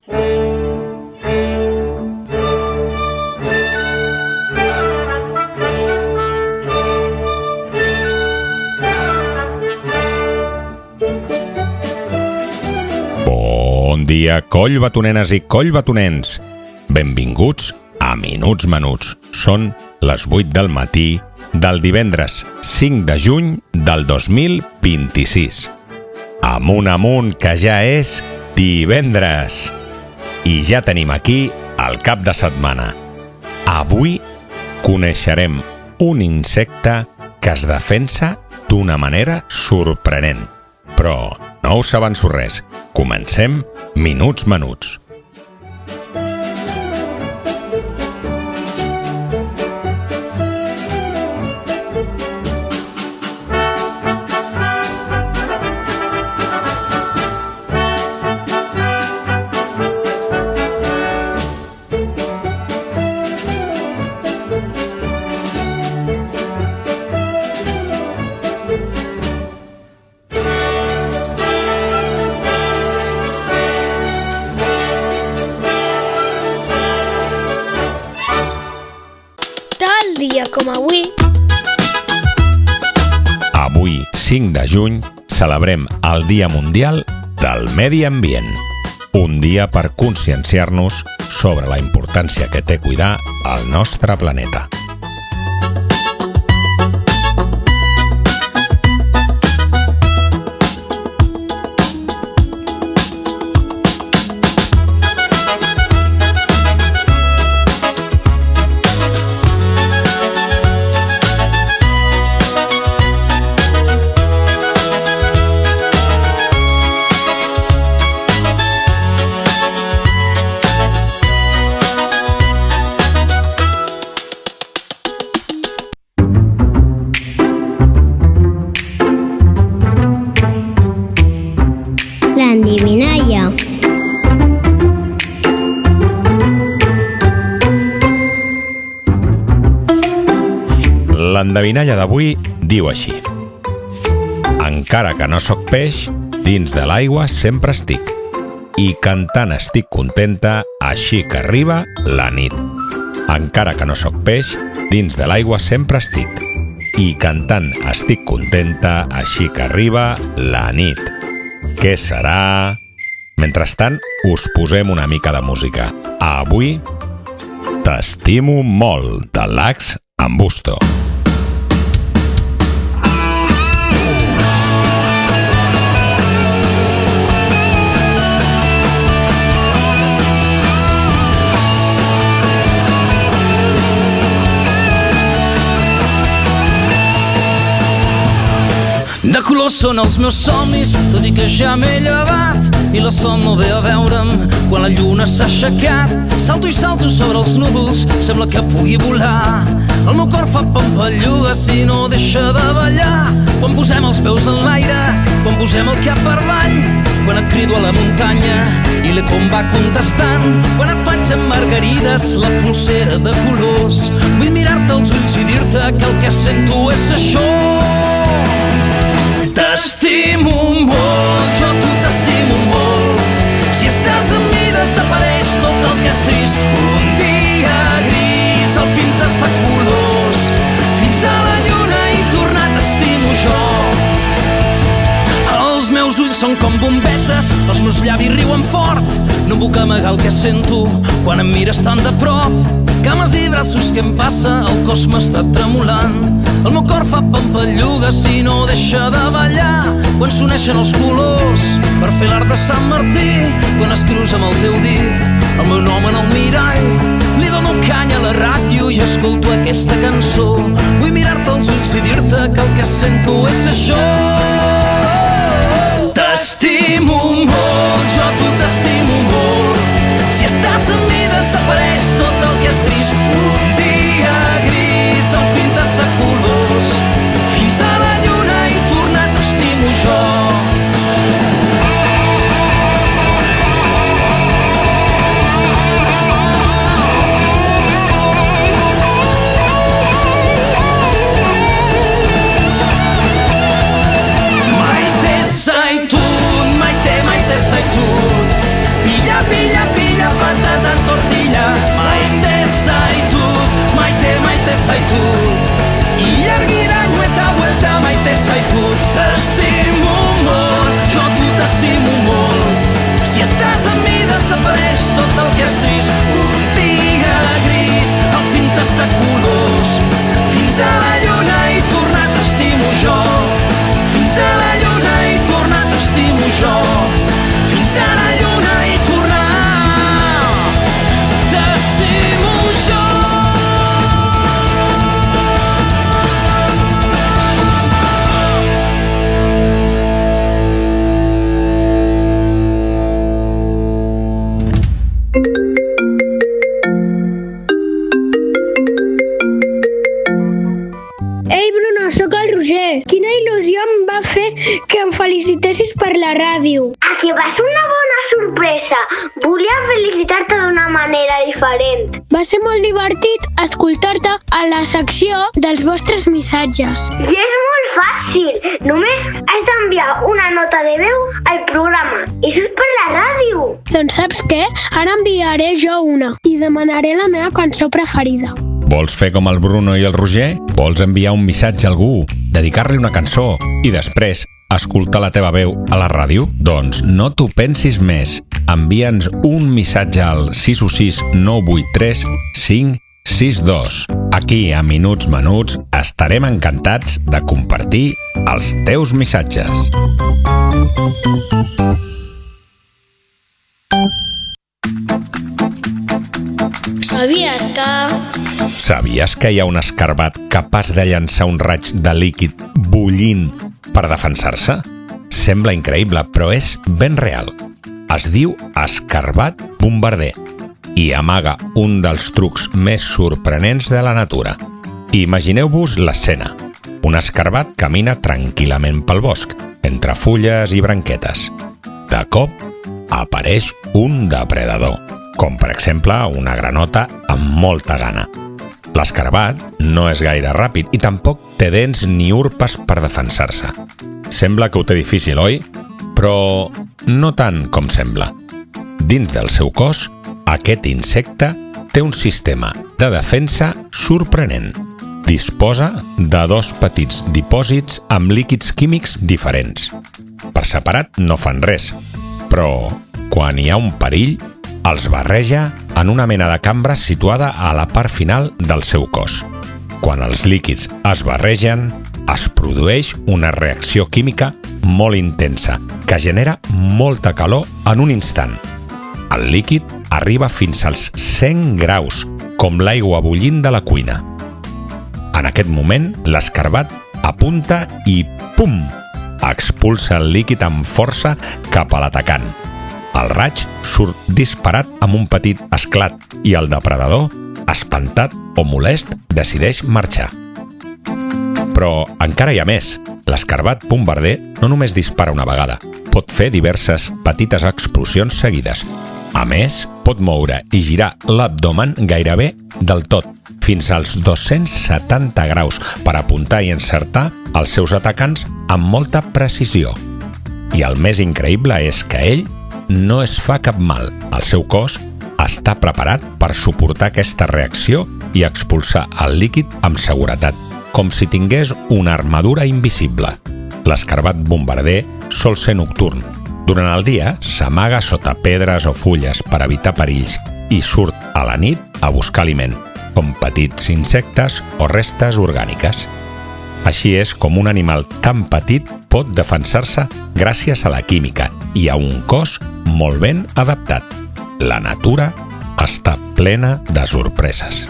Bon dia, collbatonenes i collbatonens. Benvinguts a Minuts Menuts. Són les 8 del matí del divendres 5 de juny del 2026. Amunt, que ja és divendres. I ja tenim aquí el cap de setmana. Avui coneixerem un insecte que es defensa d'una manera sorprenent. Però no us avanço res. Comencem Minuts Menuts. Com avui. Avui, 5 de juny, celebrem el Dia Mundial del Medi Ambient. Un dia per conscienciar-nos sobre la importància que té cuidar el nostre planeta. L'endevinalla. L'endevinalla d'avui diu així: encara que no sóc peix, dins de l'aigua sempre estic, i cantant estic contenta així que arriba la nit. Encara que no sóc peix, dins de l'aigua sempre estic, i cantant estic contenta així que arriba la nit. Què serà? Mentrestant, us posem una mica de música. Avui, T'estimo molt, de Lax amb Busto. De colors són els meus somnis, tot i que ja m'he llevat i la son no ve a veure'm quan la lluna s'ha aixecat. Salto i salto sobre els núvols, sembla que pugui volar. El meu cor fa pampallugues i no deixa de ballar. Quan posem els peus en l'aire, quan posem el cap per avall, quan et crido a la muntanya i l'eco em va contestant, quan et faig amb margarides la polsera de colors. Vull mirar-te als ulls i dir-te que el que sento és això. T'estimo molt, jo tu t'estimo molt. Si estàs amb mi desapareix tot el que és trist. Un dia gris el pintes de colors, fins a la lluna i tornar t'estimo jo. Els meus ulls són com bombetes, els meus llavis riuen fort. No puc amagar el que sento quan em mires tan de prop. Cames i braços, què em passa? El cos m'està tremolant. El meu cor fa pampallugues i no deixa de ballar. Quan s'uneixen els colors per fer l'art de Sant Martí, quan es cruza amb el teu dit el meu nom en el mirall, li dono canya a la ràdio i escolto aquesta cançó. Vull mirar-te als ulls i dir-te que el que sento és això. T'estimo molt, jo tu t'estimo molt. Si estàs amb mi desapareix tot el que és trist. Un dia gris el pintes de colors, fins a la lluna i tornar t'estimo jo. Maite zaitut, maite zaitut, pila, pila, pila. tristesa i tu t'estimo molt, jo tu t'estimo molt. Si estàs amb mi desapareix tot el que és trist, un dia gris el pintes de colors. Fins a la lluna i tornar t'estimo jo, fins a la lluna i tornar t'estimo jo, fins a la lluna i tornar t'estimo jo. Ei, Bruno, sóc el Roger. Quina il·lusió em va fer que em felicitessis per la ràdio. A que va ser una bona sorpresa. Volia felicitar-te d'una manera diferent. Va ser molt divertit escoltar-te a la secció dels vostres missatges. I és molt fàcil. Només has d'enviar una nota de veu al programa. I això és per la ràdio. Doncs saps què? Ara enviaré jo una i demanaré la meva cançó preferida. Vols fer com el Bruno i el Roger? Vols enviar un missatge a algú, dedicar-li una cançó i després escoltar la teva veu a la ràdio? Doncs no t'ho pensis més. Envia'ns un missatge al 616 983 562. Aquí, a Minuts Menuts, estarem encantats de compartir els teus missatges. Sabies que hi ha un escarbat capaç de llançar un raig de líquid bullint per defensar-se? Sembla increïble, però és ben real. Es diu escarbat bombarder i amaga un dels trucs més sorprenents de la natura. Imagineu-vos l'escena. Un escarbat camina tranquil·lament pel bosc, entre fulles i branquetes. De cop, apareix un depredador, com per exemple una granota amb molta gana. L'escarbat no és gaire ràpid i tampoc té dents ni urpes per defensar-se. Sembla que ho té difícil, oi? Però no tant com sembla. Dins del seu cos, aquest insecte té un sistema de defensa sorprenent. Disposa de 2 petits dipòsits amb líquids químics diferents. Per separat no fan res, però quan hi ha un perill, els barreja en una mena de cambra situada a la part final del seu cos. Quan els líquids es barregen, es produeix una reacció química molt intensa que genera molta calor en un instant. El líquid arriba fins als 100 graus, com l'aigua bullint de la cuina. En aquest moment, l'escarbat apunta i pum! Expulsa el líquid amb força cap a l'atacant. El raig surt disparat amb un petit esclat i el depredador, espantat o molest, decideix marxar. Però encara hi ha més. L'escarbat bombarder no només dispara una vegada, pot fer diverses petites explosions seguides. A més, pot moure i girar l'abdomen gairebé del tot, fins als 270 graus, per apuntar i encertar els seus atacants amb molta precisió. I el més increïble és que ell no es fa cap mal. El seu cos està preparat per suportar aquesta reacció i expulsar el líquid amb seguretat, com si tingués una armadura invisible. L'escarbat bombarder sol ser nocturn. Durant el dia s'amaga sota pedres o fulles per evitar perills i surt a la nit a buscar aliment, com petits insectes o restes orgàniques. Així és com un animal tan petit pot defensar-se gràcies a la química i a un cos molt ben adaptat. La natura està plena de sorpreses.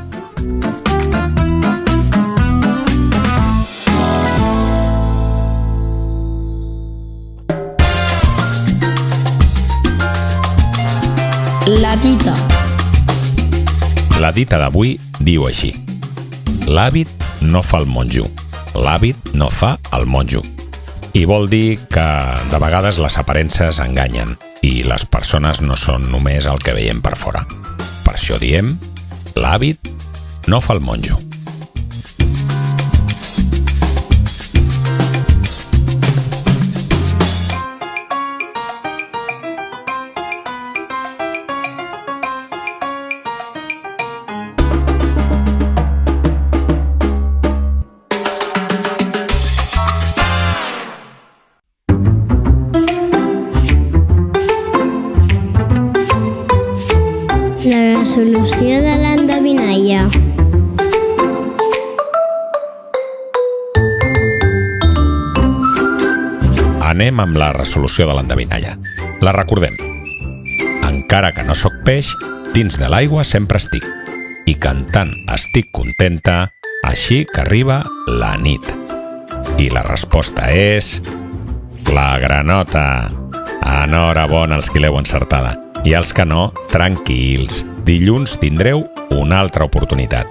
La dita. La dita d'avui diu així: l'hàbit no fa el monjo, l'hàbit no fa el monjo. I vol dir que de vegades les aparences enganyen i les persones no són només el que veiem per fora. Per això diem, l'hàbit no fa el monjo. Anem amb la resolució de l'endevinalla. La recordem. Encara que no sóc peix, dins de l'aigua sempre estic. I cantant estic contenta, així que arriba la nit. I la resposta és... la granota. Enhorabona als qui l'heu encertada. I els que no, tranquils. Dilluns tindreu una altra oportunitat.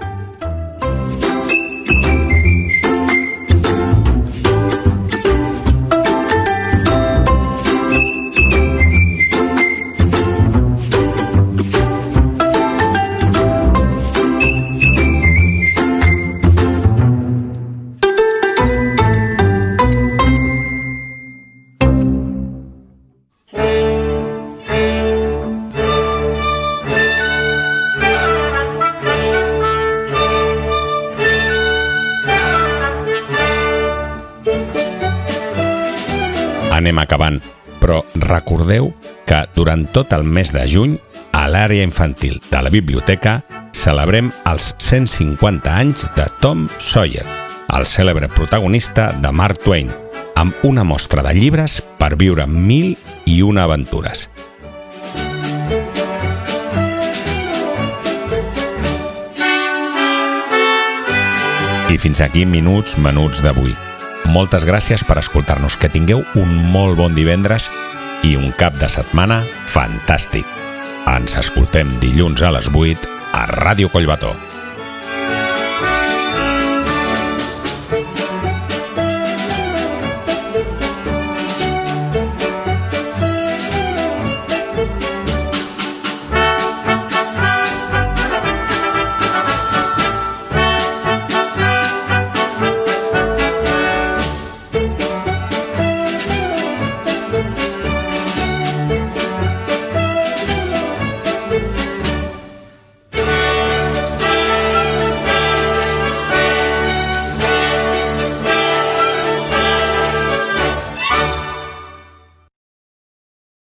Anem acabant, però recordeu que durant tot el mes de juny, a l'àrea infantil de la biblioteca, celebrem els 150 anys de Tom Sawyer, el cèlebre protagonista de Mark Twain, amb una mostra de llibres per viure 1001 aventures. I fins aquí Minuts Menuts d'avui. Moltes gràcies per escoltar-nos. Que tingueu un molt bon divendres i un cap de setmana fantàstic. Ens escoltem dilluns a les 8 a Ràdio Collbató.